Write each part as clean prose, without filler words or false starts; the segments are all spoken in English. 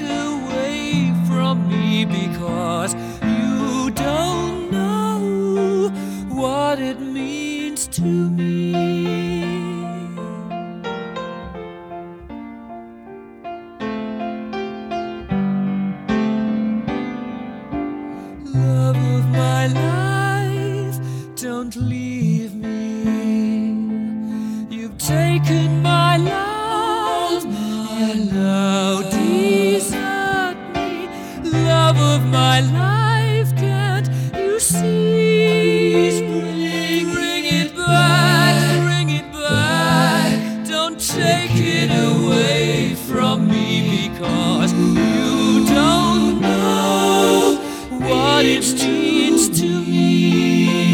it away from me, because you don't know what it means to me. Love of my life, don't leave me. You've taken my love, and now desert me. Love of my life, can't you see? Bring it back, bring it back. Don't take it away from me, because you don't know what it means to me.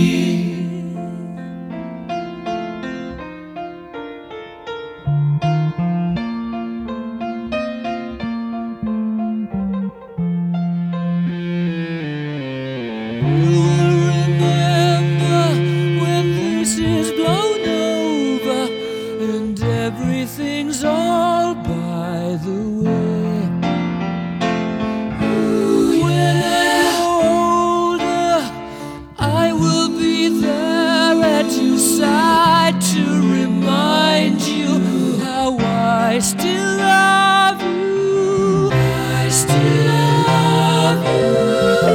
You will remember when this is blown over and everything's all by the way. When I'm older, I will be there at your side to remind you how I still love you. I still love you.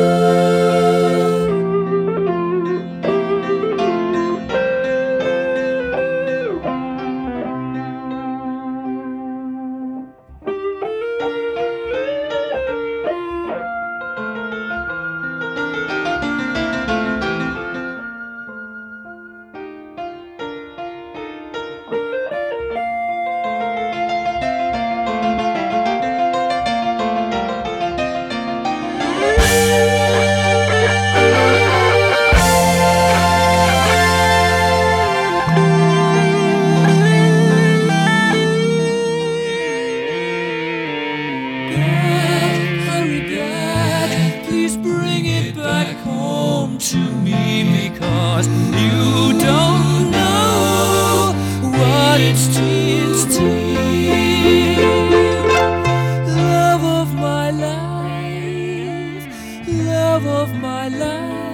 To me, because you don't know what it means to me. Love of my life, love of my life.